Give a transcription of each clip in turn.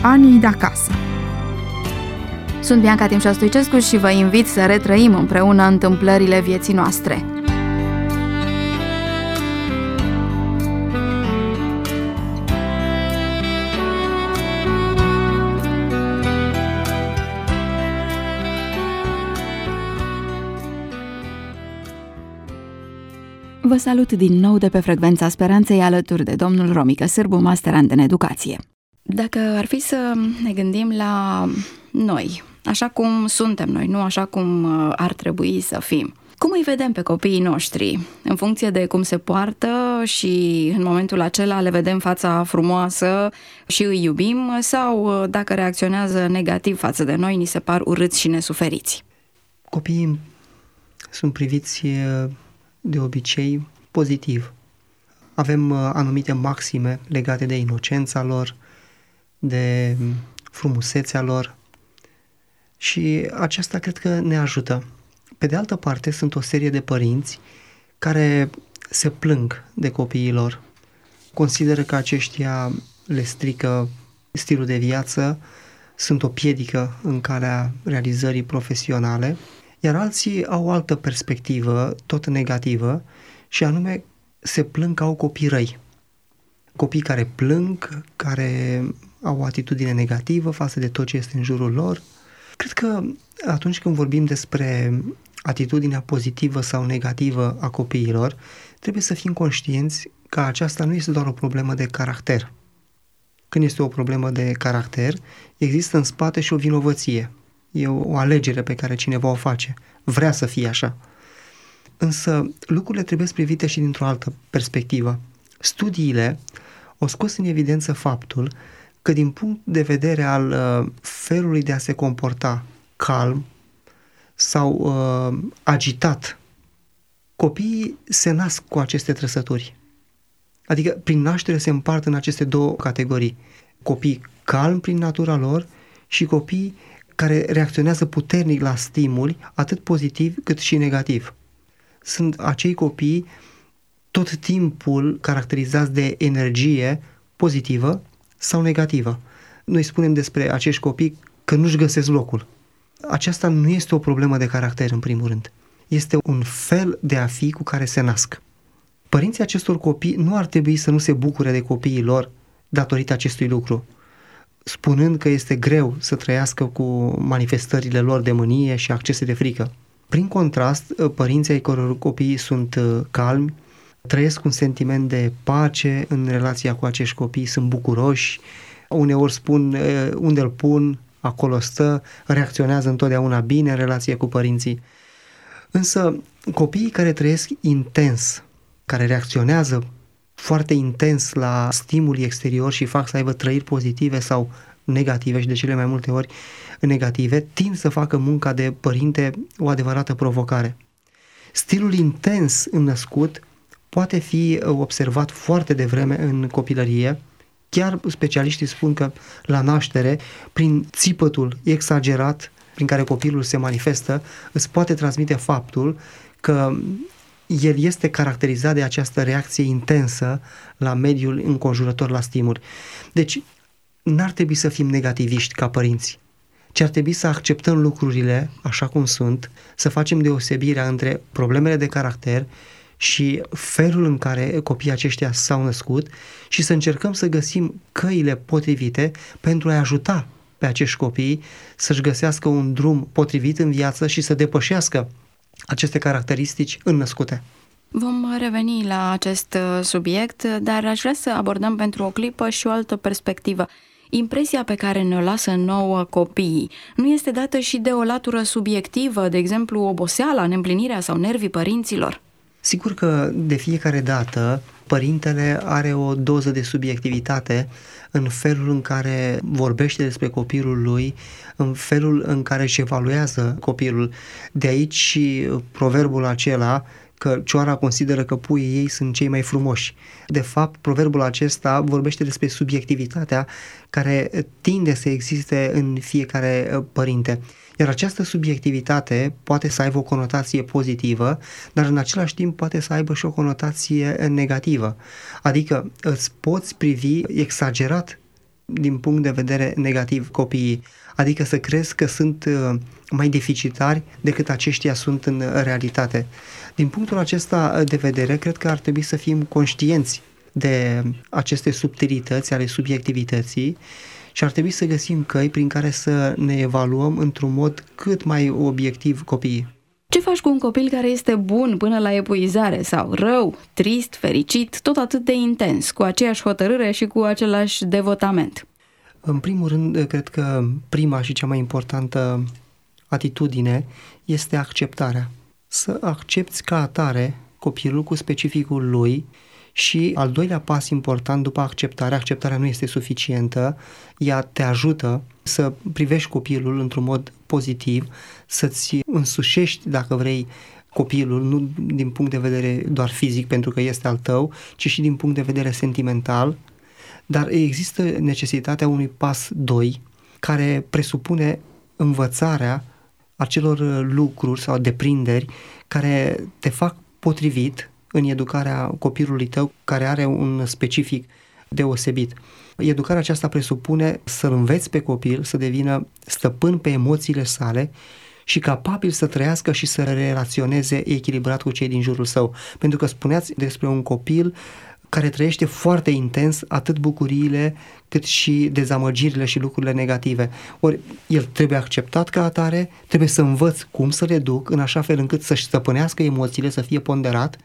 Anii de acasă. Sunt Bianca Timșa Stoicescu și vă invit să retrăim împreună întâmplările vieții noastre. Vă salut din nou de pe Frecvența Speranței alături de domnul Romică Sârbu, masterand în educație. Dacă ar fi să ne gândim la noi, așa cum suntem noi, nu așa cum ar trebui să fim, cum îi vedem pe copiii noștri? În funcție de cum se poartă și în momentul acela le vedem fața frumoasă și îi iubim, sau dacă reacționează negativ față de noi, ni se par urâți și nesuferiți? Copiii sunt priviți de obicei pozitiv. Avem anumite maxime legate de inocența lor, de frumusețea lor și aceasta cred că ne ajută. Pe de altă parte, sunt o serie de părinți care se plâng de copiii lor, consideră că aceștia le strică stilul de viață, sunt o piedică în calea realizării profesionale, iar alții au o altă perspectivă, tot negativă, și anume se plâng că au copii răi. Copii care plâng, care au o atitudine negativă față de tot ce este în jurul lor. Cred că atunci când vorbim despre atitudinea pozitivă sau negativă a copiilor, trebuie să fim conștienți că aceasta nu este doar o problemă de caracter. Când este o problemă de caracter, există în spate și o vinovăție. E o alegere pe care cineva o face. Vrea să fie așa. Însă lucrurile trebuie privite și dintr-o altă perspectivă. Studiile au scos în evidență faptul că din punct de vedere al felului de a se comporta calm sau agitat, copiii se nasc cu aceste trăsături. Adică prin naștere se împart în aceste două categorii. Copii calmi prin natura lor și copii care reacționează puternic la stimuli, atât pozitiv cât și negativ. Sunt acei copii tot timpul caracterizați de energie pozitivă sau negativă. Noi spunem despre acești copii că nu-și găsesc locul. Aceasta nu este o problemă de caracter, în primul rând. Este un fel de a fi cu care se nasc. Părinții acestor copii nu ar trebui să nu se bucure de copiii lor datorită acestui lucru, spunând că este greu să trăiască cu manifestările lor de mânie și accese de frică. Prin contrast, părinții ai căror copii sunt calmi, trăiesc un sentiment de pace în relația cu acești copii, sunt bucuroși, uneori spun unde îl pun, acolo stă, reacționează întotdeauna bine în relație cu părinții. Însă copiii care trăiesc intens, care reacționează foarte intens la stimuli exteriori și fac să aibă trăiri pozitive sau negative și de cele mai multe ori negative, tind să facă munca de părinte o adevărată provocare. Stilul intens înnăscut poate fi observat foarte devreme în copilărie. Chiar specialiștii spun că la naștere, prin țipătul exagerat prin care copilul se manifestă, îți poate transmite faptul că el este caracterizat de această reacție intensă la mediul înconjurător, la stimuli. Deci, n-ar trebui să fim negativiști ca părinți, ci ar trebui să acceptăm lucrurile așa cum sunt, să facem deosebirea între problemele de caracter și felul în care copiii aceștia s-au născut și să încercăm să găsim căile potrivite pentru a ajuta pe acești copii să-și găsească un drum potrivit în viață și să depășească aceste caracteristici înnăscute. Vom reveni la acest subiect, dar aș vrea să abordăm pentru o clipă și o altă perspectivă. Impresia pe care ne-o lasă nouă copiii nu este dată și de o latură subiectivă, de exemplu oboseala, neîmplinirea sau nervii părinților? Sigur că de fiecare dată părintele are o doză de subiectivitate în felul în care vorbește despre copilul lui, în felul în care își evaluează copilul. De aici și proverbul acela că cioara consideră că puii ei sunt cei mai frumoși. De fapt, proverbul acesta vorbește despre subiectivitatea care tinde să existe în fiecare părinte. Iar această subiectivitate poate să aibă o conotație pozitivă, dar în același timp poate să aibă și o conotație negativă. Adică îți poți privi exagerat din punct de vedere negativ copiii, adică să crezi că sunt mai deficitari decât aceștia sunt în realitate. Din punctul acesta de vedere, cred că ar trebui să fim conștienți de aceste subtilități ale subiectivității și ar trebui să găsim căi prin care să ne evaluăm într-un mod cât mai obiectiv copiii. Ce faci cu un copil care este bun până la epuizare sau rău, trist, fericit, tot atât de intens, cu aceeași hotărâre și cu același devotament? În primul rând, cred că prima și cea mai importantă atitudine este acceptarea. Să accepți ca atare copilul cu specificul lui și al doilea pas important după acceptarea nu este suficientă, ea te ajută să privești copilul într-un mod pozitiv, să-ți însușești, dacă vrei, copilul, nu din punct de vedere doar fizic, pentru că este al tău, ci și din punct de vedere sentimental, dar există necesitatea unui pas 2, care presupune învățarea acelor lucruri sau deprinderi care te fac potrivit în educarea copilului tău, care are un specific deosebit. Educarea aceasta presupune să-l înveți pe copil să devină stăpân pe emoțiile sale și capabil să trăiască și să relaționeze echilibrat cu cei din jurul său. Pentru că spuneați despre un copil care trăiește foarte intens atât bucuriile cât și dezamăgirile și lucrurile negative. Ori el trebuie acceptat ca atare, trebuie să învăț cum să le duc în așa fel încât să-și stăpânească emoțiile, să fie ponderat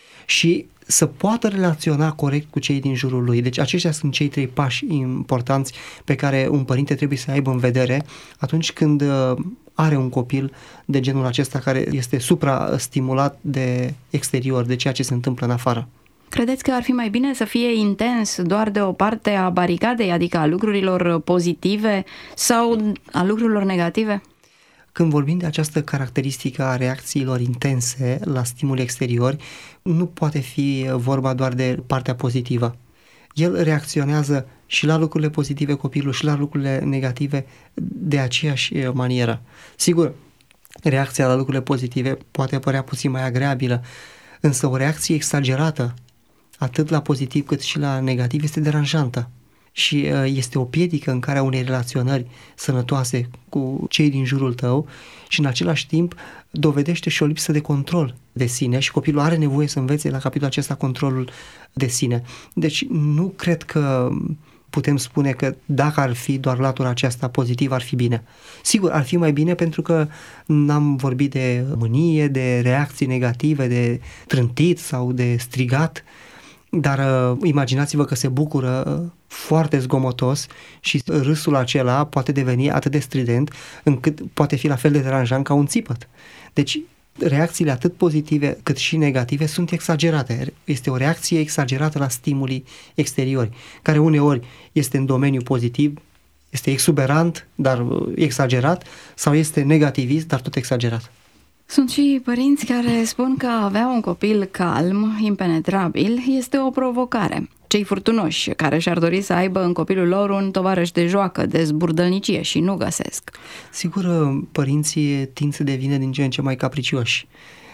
și să poată relaționa corect cu cei din jurul lui. Deci aceștia sunt cei 3 pași importanți pe care un părinte trebuie să aibă în vedere atunci când are un copil de genul acesta care este supra-stimulat de exterior, de ceea ce se întâmplă în afară. Credeți că ar fi mai bine să fie intens doar de o parte a baricadei, adică a lucrurilor pozitive sau a lucrurilor negative? Când vorbim de această caracteristică a reacțiilor intense la stimuli exteriori, nu poate fi vorba doar de partea pozitivă. El reacționează și la lucrurile pozitive copilul și la lucrurile negative de aceeași manieră. Sigur, reacția la lucrurile pozitive poate părea puțin mai agreabilă, însă o reacție exagerată atât la pozitiv cât și la negativ este deranjantă și este o piedică în care unei relaționări sănătoase cu cei din jurul tău și în același timp dovedește și o lipsă de control de sine și copilul are nevoie să învețe la capitolul acesta controlul de sine. Deci nu cred că putem spune că dacă ar fi doar latura aceasta pozitiv ar fi bine. Sigur, ar fi mai bine pentru că n-am vorbit de mânie, de reacții negative, de trântit sau de strigat, dar imaginați-vă că se bucură foarte zgomotos și râsul acela poate deveni atât de strident încât poate fi la fel de deranjant ca un țipăt. Deci reacțiile atât pozitive cât și negative sunt exagerate. Este o reacție exagerată la stimuli exteriori, care uneori este în domeniu pozitiv, este exuberant, dar exagerat, sau este negativist, dar tot exagerat. Sunt și părinți care spun că a avea un copil calm, impenetrabil, este o provocare. Cei furtunoși care și-ar dori să aibă în copilul lor un tovarăș de joacă, de zburdălnicie și nu găsesc. Sigur, părinții tind să devină din ce în ce mai capricioși.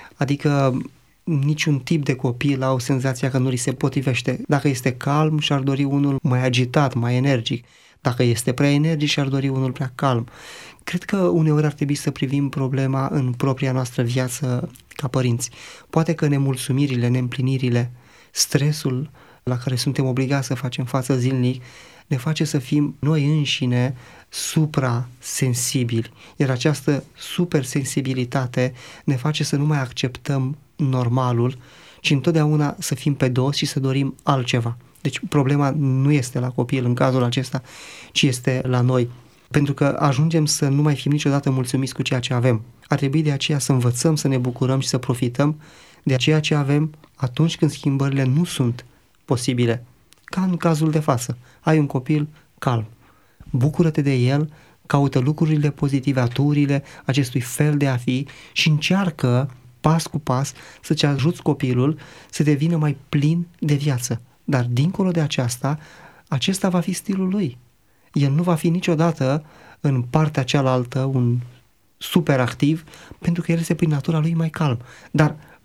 Adică niciun tip de copil au senzația că nu li se potrivește. Dacă este calm, și-ar dori unul mai agitat, mai energic. Dacă este prea energic, și-ar dori unul prea calm. Cred că uneori ar trebui să privim problema în propria noastră viață ca părinți. Poate că nemulțumirile, neîmplinirile, stresul la care suntem obligați să facem față zilnic ne face să fim noi înșine supra-sensibili. Iar această supersensibilitate ne face să nu mai acceptăm normalul, ci întotdeauna să fim pe dos și să dorim altceva. Deci problema nu este la copil în cazul acesta, ci este la noi. Pentru că ajungem să nu mai fim niciodată mulțumiți cu ceea ce avem. Ar trebui de aceea să învățăm să ne bucurăm și să profităm de ceea ce avem atunci când schimbările nu sunt posibile. Ca în cazul de față. Ai un copil calm. Bucură-te de el, caută lucrurile pozitive, aturile acestui fel de a fi și încearcă pas cu pas să-ți ajuți copilul să devină mai plin de viață. Dar dincolo de aceasta, acesta va fi stilul lui. El nu va fi niciodată în partea cealaltă un superactiv, pentru că el este prin natura lui mai calm. Dar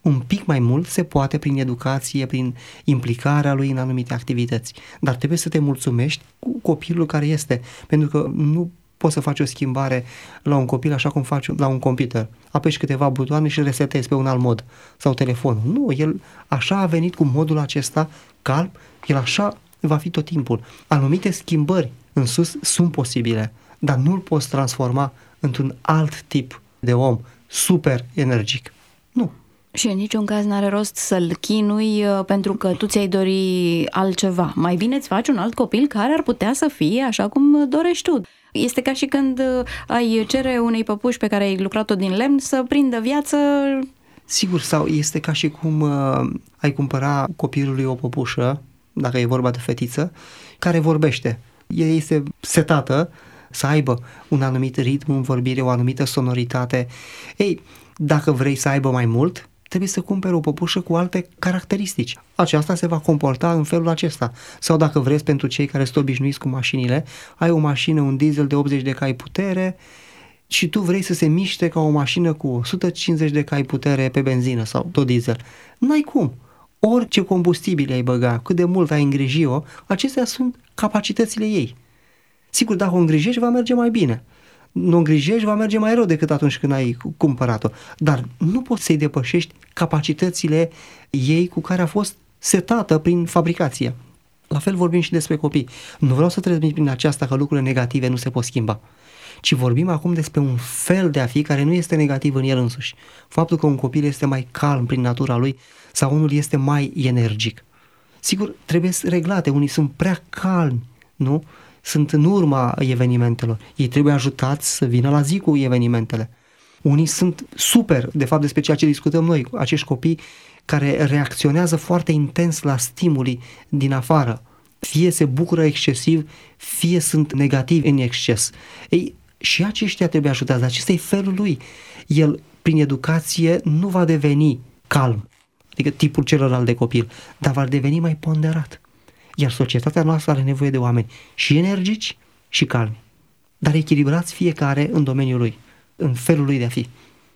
Un pic mai mult se poate prin educație, prin implicarea lui în anumite activități. Dar trebuie să te mulțumești cu copilul care este, pentru că nu poți să faci o schimbare la un copil așa cum faci la un computer. Apeși câteva butoane și îl resetezi pe un alt mod sau telefonul. Nu, el așa a venit cu modul acesta calm, el așa va fi tot timpul. Anumite schimbări în sus sunt posibile, dar nu îl poți transforma într-un alt tip de om super energic. Nu. Și în niciun caz n-are rost să-l chinui pentru că tu ți-ai dori altceva. Mai bine îți faci un alt copil care ar putea să fie așa cum dorești tu. Este ca și când ai cere unei păpuși pe care ai lucrat-o din lemn să prindă viață. Sigur, sau este ca și cum ai cumpăra copilului o păpușă, dacă e vorba de fetiță, care vorbește. Ea este setată să aibă un anumit ritm în vorbire, o anumită sonoritate. Ei, dacă vrei să aibă mai mult, trebuie să cumperi o păpușă cu alte caracteristici. Aceasta se va comporta în felul acesta. Sau dacă vreți, pentru cei care sunt obișnuiți cu mașinile, ai o mașină, un diesel de 80 de cai putere și tu vrei să se miște ca o mașină cu 150 de cai putere pe benzină sau tot diesel. N-ai cum. Orice combustibil ai băga, cât de mult ai îngriji-o, acestea sunt capacitățile ei. Sigur, dacă o îngrijești, va merge mai bine. Nu o îngrijești, va merge mai rău decât atunci când ai cumpărat-o. Dar nu poți să-i depășești capacitățile ei cu care a fost setată prin fabricație. La fel vorbim și despre copii. Nu vreau să transmit prin aceasta că lucrurile negative nu se pot schimba, ci vorbim acum despre un fel de a fi care nu este negativ în el însuși. Faptul că un copil este mai calm prin natura lui sau unul este mai energic. Sigur, trebuie reglate. Unii sunt prea calmi, nu? Sunt în urma evenimentelor. Ei trebuie ajutați să vină la zi cu evenimentele. Unii sunt super, de fapt despre ceea ce discutăm noi, acești copii care reacționează foarte intens la stimuli din afară. Fie se bucură excesiv, fie sunt negativi în exces. Ei, și aceștia trebuie ajutați. Acesta e felul lui. El, prin educație, nu va deveni calm, adică tipul celălalt de copil, dar va deveni mai ponderat. Iar societatea noastră are nevoie de oameni și energici și calmi, dar echilibrați fiecare în domeniul lui, în felul lui de a fi.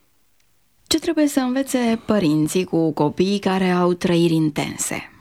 Ce trebuie să învețe părinții cu copiii care au trăiri intense?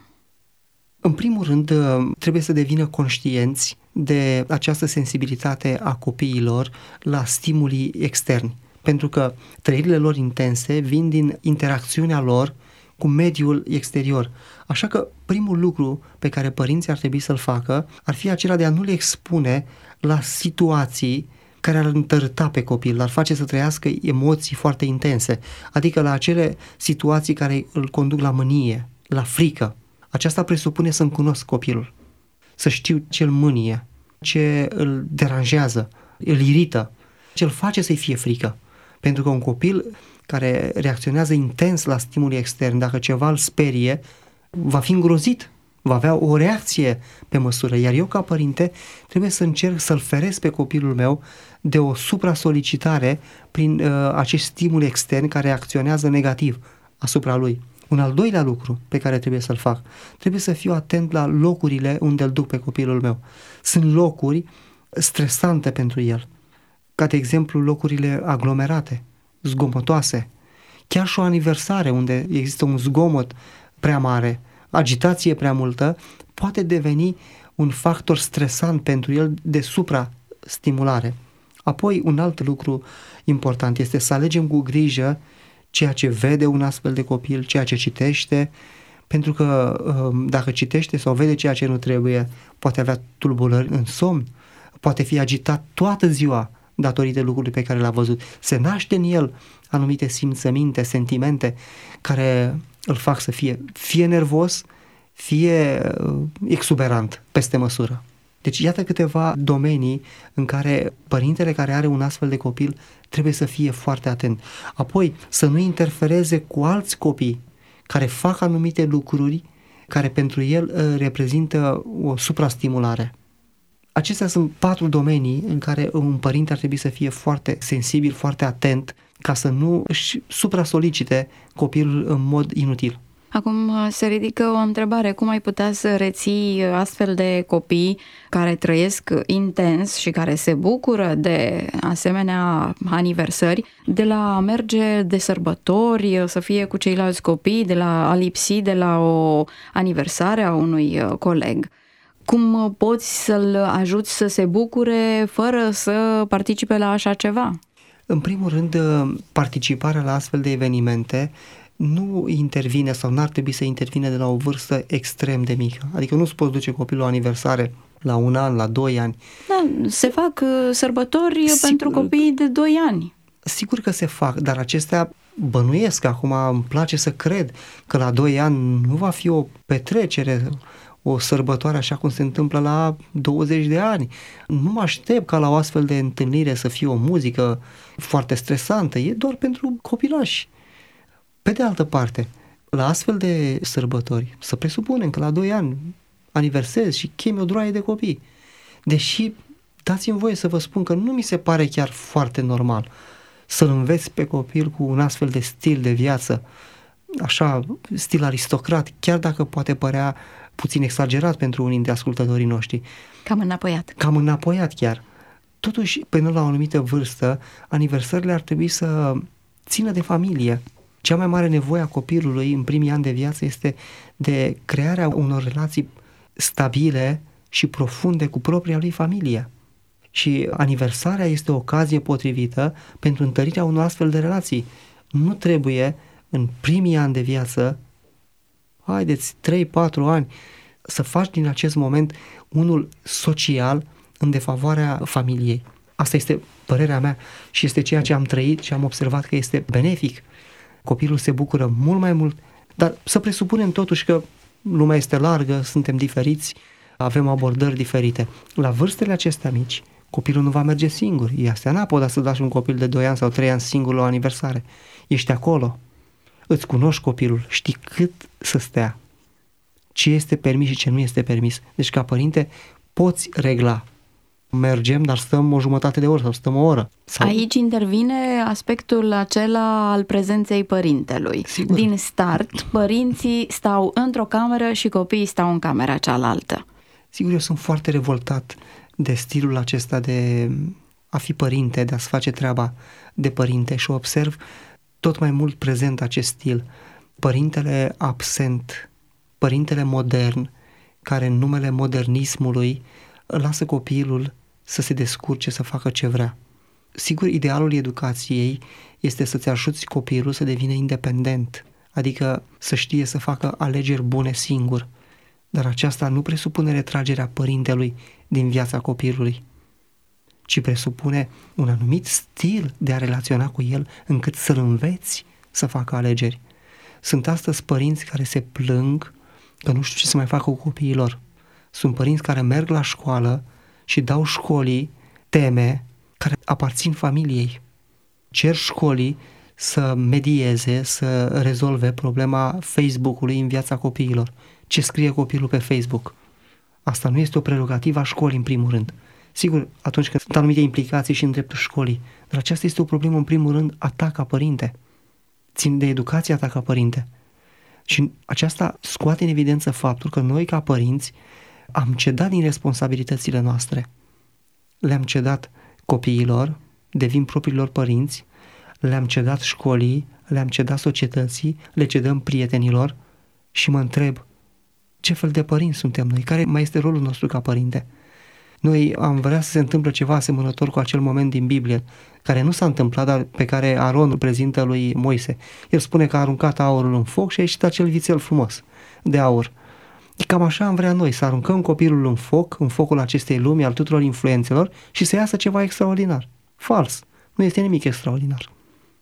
În primul rând, trebuie să devină conștienți de această sensibilitate a copiilor la stimulii externi, pentru că trăirile lor intense vin din interacțiunea lor cu mediul exterior. Așa că primul lucru pe care părinții ar trebui să-l facă ar fi acela de a nu le expune la situații care ar întărâta pe copil, l-ar face să trăiască emoții foarte intense, adică la acele situații care îl conduc la mânie, la frică. Aceasta presupune să-mi cunosc copilul, să știu ce îl mânie, ce îl deranjează, îl irită, ce îl face să-i fie frică. Pentru că un copil care reacționează intens la stimuli externi, dacă ceva îl sperie, va fi îngrozit, va avea o reacție pe măsură. Iar eu, ca părinte, trebuie să încerc să-l feresc pe copilul meu de o supra-solicitare prin acești stimuli externi care reacționează negativ asupra lui. Un al doilea lucru pe care trebuie să-l fac, trebuie să fiu atent la locurile unde îl duc pe copilul meu. Sunt locuri stresante pentru el, ca de exemplu locurile aglomerate, zgomotoase, chiar și o aniversare unde există un zgomot prea mare, agitație prea multă, poate deveni un factor stresant pentru el de supra-stimulare. Apoi, un alt lucru important este să alegem cu grijă ceea ce vede un astfel de copil, ceea ce citește, pentru că dacă citește sau vede ceea ce nu trebuie, poate avea tulburări în somn, poate fi agitat toată ziua datorită lucrurilor pe care le-a văzut. Se naște în el anumite simțăminte, sentimente care îl fac să fie nervos, fie exuberant, peste măsură. Deci iată câteva domenii în care părintele care are un astfel de copil trebuie să fie foarte atent. Apoi să nu interfereze cu alți copii care fac anumite lucruri care pentru el reprezintă o suprastimulare. Acestea sunt 4 domenii în care un părinte ar trebui să fie foarte sensibil, foarte atent, ca să nu își supra-solicite copilul în mod inutil. Acum se ridică o întrebare, cum ai putea să reții astfel de copii care trăiesc intens și care se bucură de asemenea aniversări, de la a merge de sărbători, să fie cu ceilalți copii, de la a lipsi de la o aniversare a unui coleg? Cum poți să-l ajuți să se bucure fără să participe la așa ceva? În primul rând, participarea la astfel de evenimente nu intervine sau n-ar trebui să intervine de la o vârstă extrem de mică. Adică nu-ți poți duce copilul la aniversare la 1 an, la 2 ani. Da, se fac sărbători pentru copiii de 2 ani. Sigur că se fac, dar acestea bănuiesc. Acum îmi place să cred că la 2 ani nu va fi o petrecere, o sărbătoare așa cum se întâmplă la 20 de ani. Nu mă aștept ca la o astfel de întâlnire să fie o muzică foarte stresantă. E doar pentru copilași. Pe de altă parte, la astfel de sărbători, să presupunem că la 2 ani aniversezi și chemi o droaie de copii. Deși, dați-mi voie să vă spun că nu mi se pare chiar foarte normal să-l înveți pe copil cu un astfel de stil de viață, așa, stil aristocrat, chiar dacă poate părea puțin exagerat pentru unii dintre ascultătorii noștri. Cam înapoiat. Cam înapoiat chiar. Totuși, până la o anumită vârstă, aniversările ar trebui să țină de familie. Cea mai mare nevoie a copilului în primii ani de viață este de crearea unor relații stabile și profunde cu propria lui familie. Și aniversarea este o ocazie potrivită pentru întărirea unor astfel de relații. Nu trebuie în primii ani de viață, haideți 3-4 ani, să faci din acest moment unul social în defavoarea familiei. Asta este părerea mea și este ceea ce am trăit și am observat că este benefic. Copilul se bucură mult mai mult, dar să presupunem totuși că lumea este largă, suntem diferiți, avem abordări diferite. La vârstele acestea mici, copilul nu va merge singur. Astea n-a putea să lași un copil de 2 ani sau 3 ani singur la o aniversare. Ești acolo, îți cunoști copilul, știi cât să stea, ce este permis și ce nu este permis. Deci ca părinte poți regla. Mergem, dar stăm o jumătate de oră sau stăm o oră. Aici intervine aspectul acela al prezenței părintelui. Sigur. Din start, părinții stau într-o cameră și copiii stau în camera cealaltă. Sigur, eu sunt foarte revoltat de stilul acesta de a fi părinte, de a-ți face treaba de părinte și observ tot mai mult prezent acest stil. Părintele absent, părintele modern, care în numele modernismului lasă copilul să se descurce, să facă ce vrea. Sigur, idealul educației este să-ți ajuți copilul să devină independent, adică să știe să facă alegeri bune singur, dar aceasta nu presupune retragerea părintelui din viața copilului, ci presupune un anumit stil de a relaționa cu el încât să-l înveți să facă alegeri. Sunt astăzi părinți care se plâng că nu știu ce să mai facă cu copiii lor. Sunt părinți care merg la școală și dau școlii teme care aparțin familiei. Cer școlii să medieze, să rezolve problema Facebook-ului în viața copiilor. Ce scrie copilul pe Facebook? Asta nu este o prerogativă a școlii în primul rând. Sigur, atunci când sunt anumite implicații și în dreptul școlii, dar aceasta este o problemă în primul rând a ta ca părinte. Țin de educația ta ca părinte. Și aceasta scoate în evidență faptul că noi ca părinți am cedat din responsabilitățile noastre. Le-am cedat copiilor, devin propriilor părinți, le-am cedat școlii, le-am cedat societății, le cedăm prietenilor și mă întreb, ce fel de părinți suntem noi? Care mai este rolul nostru ca părinte? Noi am vrea să se întâmple ceva asemănător cu acel moment din Biblie, care nu s-a întâmplat, dar pe care Aron îl prezintă lui Moise. El spune că a aruncat aurul în foc și a ieșit acel vițel frumos de aur. Cam așa am vrea noi, să aruncăm copilul în foc, în focul acestei lumi, al tuturor influențelor și să iasă ceva extraordinar. Fals. Nu este nimic extraordinar.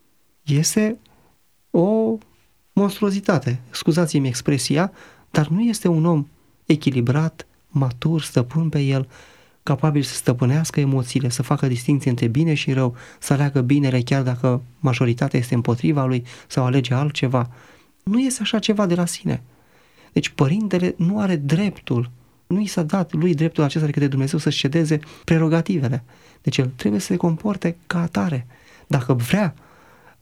Este o monstruozitate, scuzați-mi expresia, dar nu este un om echilibrat, matur, stăpân pe el, capabil să stăpânească emoțiile, să facă distinție între bine și rău, să aleagă binele chiar dacă majoritatea este împotriva lui sau alege altceva. Nu este așa ceva de la sine. Deci părintele nu are dreptul, nu i s-a dat lui dreptul acesta de către Dumnezeu să-și cedeze prerogativele. Deci el trebuie să se comporte ca atare. Dacă vrea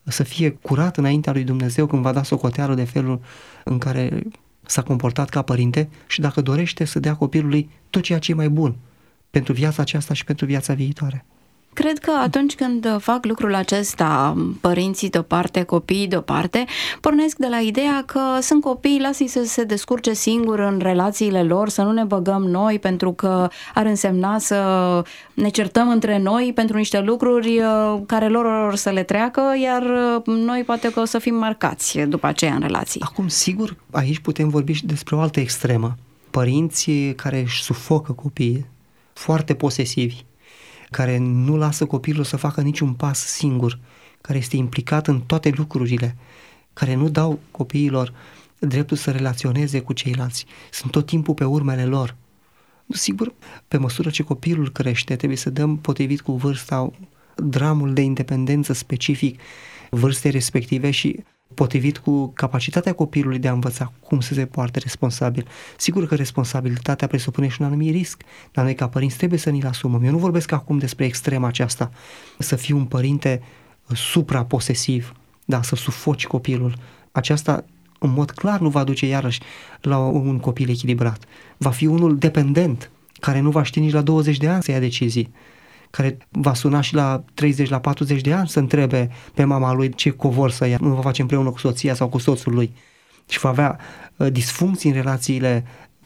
să fie curat înaintea lui Dumnezeu când va da socoteală de felul în care s-a comportat ca părinte și dacă dorește să dea copilului tot ceea ce e mai bun pentru viața aceasta și pentru viața viitoare. Cred că atunci când fac lucrul acesta, părinții de-o copiii de-o pornesc de la ideea că sunt copii, lasă-i să se descurce singuri în relațiile lor, să nu ne băgăm noi, pentru că ar însemna să ne certăm între noi pentru niște lucruri care lor or să le treacă, iar noi poate că o să fim marcați după aceea în relații. Acum, sigur, aici putem vorbi și despre o altă extremă. Părinții care își sufocă copiii, foarte posesivi, care nu lasă copilul să facă niciun pas singur, care este implicat în toate lucrurile, care nu dau copiilor dreptul să relaționeze cu ceilalți, sunt tot timpul pe urmele lor. Sigur, pe măsură ce copilul crește, trebuie să dăm, potrivit cu vârsta, dramul de independență specific vârstei respective și potrivit cu capacitatea copilului de a învăța cum să se poarte responsabil. Sigur că responsabilitatea presupune și un anumit risc, dar noi ca părinți trebuie să ni-l asumăm. Eu nu vorbesc acum despre extrema aceasta, să fii un părinte supraposesiv, da, să sufoci copilul. Aceasta în mod clar nu va duce iarăși la un copil echilibrat. Va fi unul dependent, care nu va ști nici la 20 de ani să ia decizii, care va suna și la 30, la 40 de ani să întrebe pe mama lui ce covor să ia, nu va face împreună cu soția sau cu soțul lui și va avea disfuncții în relațiile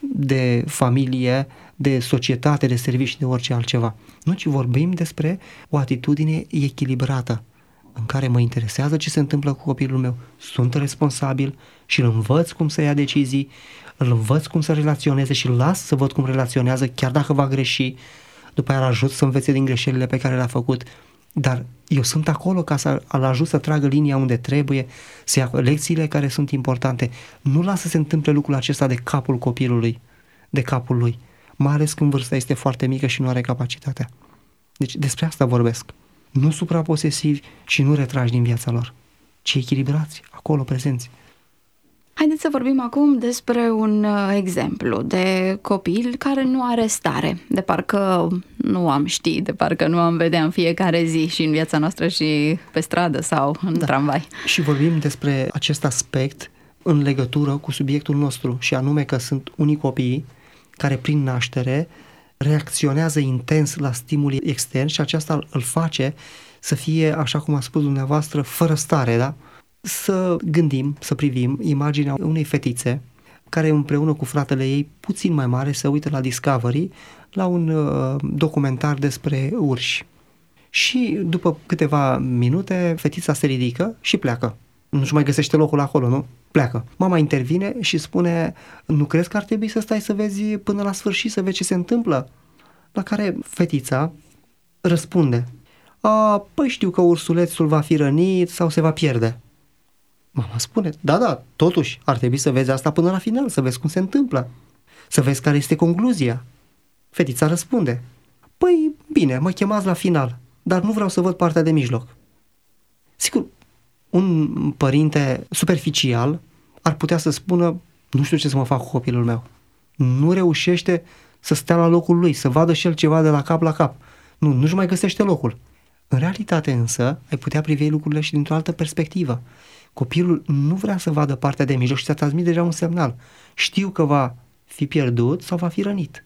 de familie, de societate, de servicii, de orice altceva. Nu, ci vorbim despre o atitudine echilibrată în care mă interesează ce se întâmplă cu copilul meu, sunt responsabil și îl învăț cum să ia decizii, îl învăț cum să relaționeze și îl las să văd cum relaționează, chiar dacă va greși, după aia îl ajut să învețe din greșelile pe care le-a făcut, dar eu sunt acolo ca să-l ajut să tragă linia unde trebuie, să ia lecțiile care sunt importante. Nu lasă să se întâmple lucrul acesta de capul copilului, de capul lui, mai ales când vârsta este foarte mică și nu are capacitatea. Deci despre asta vorbesc. Nu supraposesivi și nu retragi din viața lor, ci echilibrați, acolo prezenți. Haideți să vorbim acum despre un exemplu de copil care nu are stare, de parcă nu am ști, de parcă nu am vedea în fiecare zi și în viața noastră și pe stradă sau în tramvai. Și vorbim despre acest aspect în legătură cu subiectul nostru și anume că sunt unii copii care prin naștere reacționează intens la stimuli externi și aceasta îl face să fie, așa cum a spus dumneavoastră, fără stare, da? Să gândim, să privim imaginea unei fetițe care împreună cu fratele ei puțin mai mare se uită la Discovery, la un documentar despre urși. Și după câteva minute fetița se ridică și pleacă. Nu-și mai găsește locul acolo, nu? Pleacă. Mama intervine și spune: nu crezi că ar trebui să stai să vezi până la sfârșit, să vezi ce se întâmplă? La care fetița răspunde: păi știu că ursulețul va fi rănit sau se va pierde. Mama spune: da, totuși ar trebui să vezi asta până la final, să vezi cum se întâmplă, să vezi care este concluzia. Fetița răspunde: păi bine, mă chemați la final, dar nu vreau să văd partea de mijloc. Sigur, un părinte superficial ar putea să spună: nu știu ce să mă fac cu copilul meu. Nu reușește să stea la locul lui, să vadă și el ceva de la cap la cap. Nu-și mai găsește locul. În realitate însă, ai putea privi lucrurile și dintr-o altă perspectivă. Copilul nu vrea să vadă partea de mijloc și ți-a transmit deja un semnal. Știu că va fi pierdut sau va fi rănit.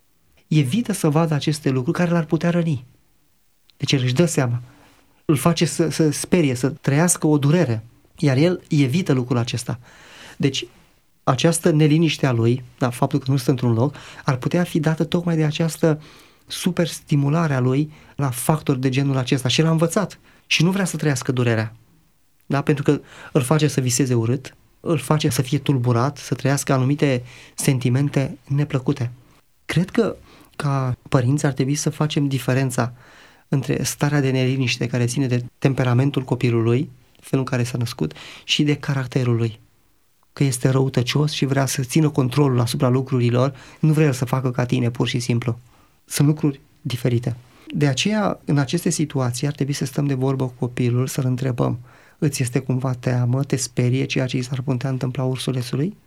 Evită să vadă aceste lucruri care l-ar putea răni. Deci el își dă seama. Îl face să sperie, să trăiască o durere. Iar el evită lucrul acesta. Deci această neliniște a lui, faptul că nu stă într-un loc, ar putea fi dată tocmai de această superstimulare a lui la factori de genul acesta. Și l-a învățat. Și nu vrea să trăiască durerea. Da? Pentru că îl face să viseze urât, îl face să fie tulburat, să trăiască anumite sentimente neplăcute. Cred că ca părinți ar trebui să facem diferența între starea de neliniște care ține de temperamentul copilului, felul în care s-a născut, și de caracterul lui. Că este răutăcios și vrea să țină controlul asupra lucrurilor, nu vrea să facă ca tine, pur și simplu. Sunt lucruri diferite. De aceea, în aceste situații, ar trebui să stăm de vorbă cu copilul, să-l întrebăm: îți este cumva teamă, te sperie ceea ce i s-ar putea întâmpla ursulețului?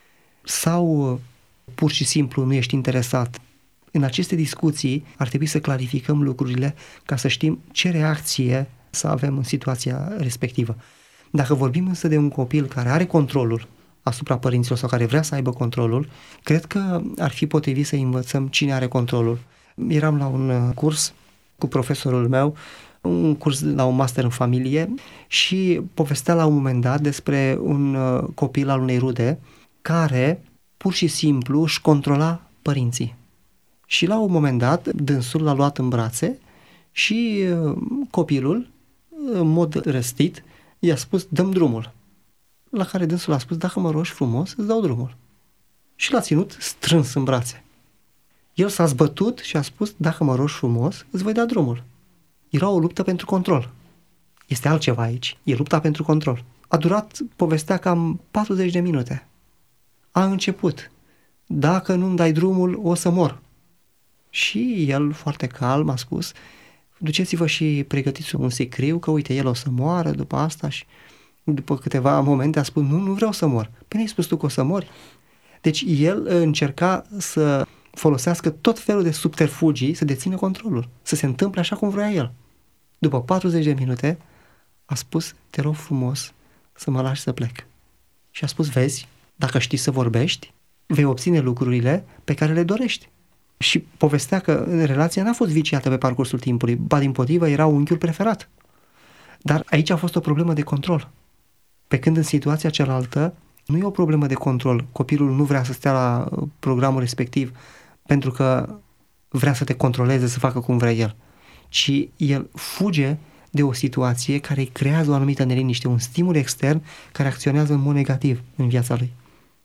Sau pur și simplu nu ești interesat? În aceste discuții ar trebui să clarificăm lucrurile ca să știm ce reacție să avem în situația respectivă. Dacă vorbim însă de un copil care are controlul asupra părinților sau care vrea să aibă controlul, cred că ar fi potrivit să învățăm cine are controlul. Eram la un curs cu profesorul meu, un curs la un master în familie și povestea la un moment dat despre un copil al unei rude care pur și simplu își controla părinții. Și la un moment dat dânsul l-a luat în brațe și copilul, în mod răstit, i-a spus, dă-mi drumul. La care dânsul a spus, dacă mă rogi frumos, îți dau drumul. Și l-a ținut strâns în brațe. El s-a zbătut și a spus, dacă mă rogi frumos, îți voi da drumul. Era o luptă pentru control. Este altceva aici. E lupta pentru control. A durat, povestea, cam 40 de minute. A început. Dacă nu-mi dai drumul, o să mor. Și el, foarte calm, a spus, duceți-vă și pregătiți un sicriu, că uite, el o să moară după asta. Și după câteva momente a spus, nu vreau să mor. Păi n-ai spus tu că o să mori? Deci el încerca să folosească tot felul de subterfugii să dețină controlul, să se întâmple așa cum vrea el. După 40 de minute a spus, te rog frumos să mă lași să plec. Și a spus, vezi, dacă știi să vorbești, vei obține lucrurile pe care le dorești. Și povestea că relația n-a fost viciată pe parcursul timpului, ba dimpotrivă era unchiul preferat. Dar aici a fost o problemă de control. Pe când în situația cealaltă nu e o problemă de control. Copilul nu vrea să stea la programul respectiv pentru că vrea să te controleze, să facă cum vrea el, ci el fuge de o situație care îi creează o anumită neliniște, un stimul extern care acționează în mod negativ în viața lui.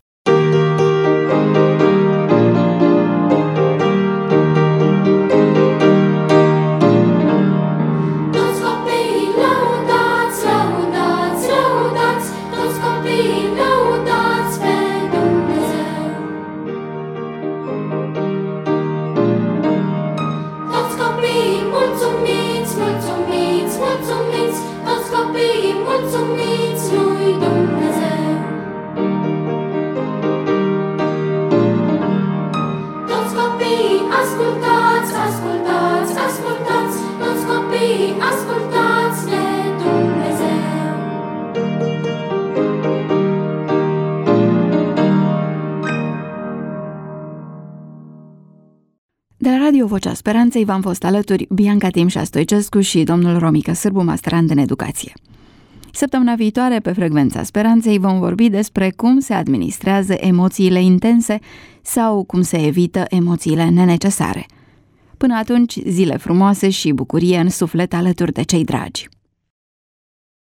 De la Radio Vocea Speranței v-am fost alături Bianca Timșa Stoicescu și domnul Romică Sârbu, masterand în educație. Săptămâna viitoare, pe Frecvența Speranței, vom vorbi despre cum se administrează emoțiile intense sau cum se evită emoțiile nenecesare. Până atunci, zile frumoase și bucurie în suflet alături de cei dragi.